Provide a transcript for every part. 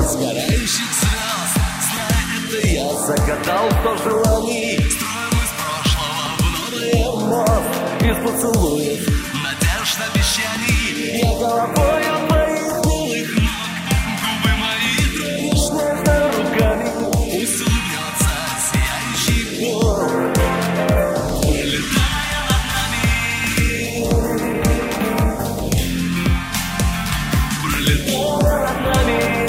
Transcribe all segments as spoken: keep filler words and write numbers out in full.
сгорающих звезд. Зная это, я загадал сто желаний. Строим из прошлого в новое мост. Из поцелуев, надежд, обещаний. Я головою твоих милых ног. Губы мои тронешь нежно руками. Пусть улыбнется сияющий Бог, пролетая над нами, пролетая над нами.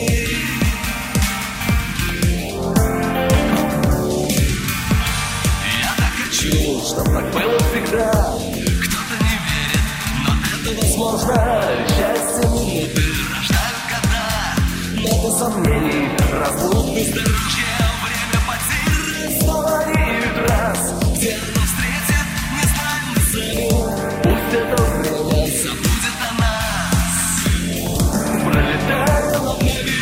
Я так хочу, чтоб так было всегда. Кто-то не верит, но это возможно. Счастье минуты рождают года. Много сомнений, разлук, бездорожье. Время потерь растворит раз. Где оно встретит, не знаем мы сами. Пусть это время забудет о нас. Пролетая над нами,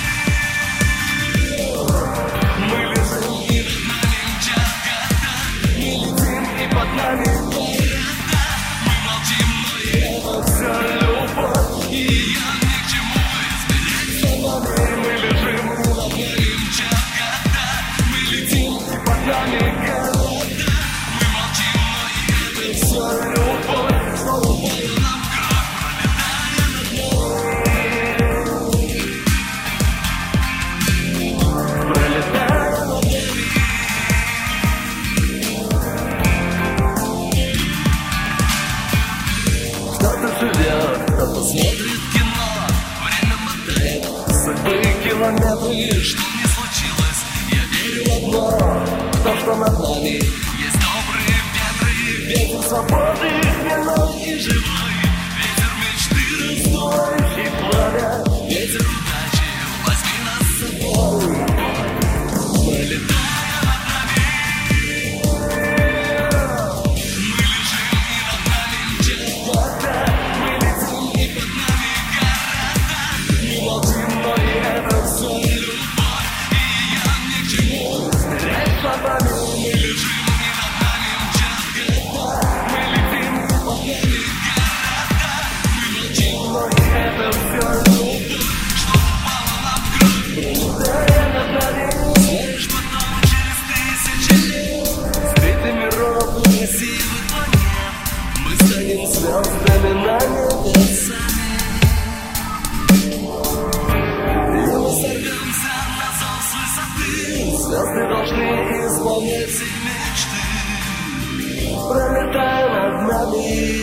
мы лежим и над нами мчат года. Мы летим и под нами города. Мы молчим, но это все любовь. И я ни к чему измерять за нами. Мы лежим и над нами мчат года. Мы летим и под нами города. Мы молчим, но это все любовь. Снова упала нам кровь, пролетая над нами, пролетая над нами. Кто-то живет, кто-то смотрит кино. Время мотает судьбы километры. Что не случилось, я верю в одно. То, что над нами есть добрые ветры. Ветер свободы, хмельной и живой. Ветер мечты, раздувающий пламя. Ветер удачи, возьми нас с собой. Пролетая над нами, мы лежим и над нами мчат года. Мы летим и под нами города. Мы молчим, но и это все любовь. И я ни к чему измерять словами. Мы лежим и над нами мчат года. Мы летим и под нами города. Мы молчим, но и это все любовь. Что упало нам в кровь, пролетая над нами. Знаешь, потом через тысячи лет среди миров и красивых планет мы станем звездами на небесами. И мы сорвемся на зов с высоты. Звезды должны исполнять все мечты, пролетая над нами.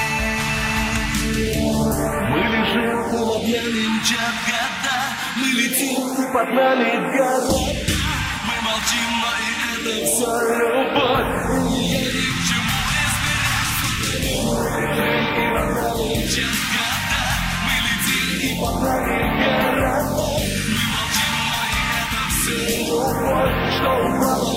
Мы лежим и над нами мчат года. Мы летим и под нами города. Мы молчим, но и это все любовь. И я ни к чему измерять. Мы лежим и над нами мчат года. Мы летим и под нами города. Мы молчим, но и это все любовь. Что упало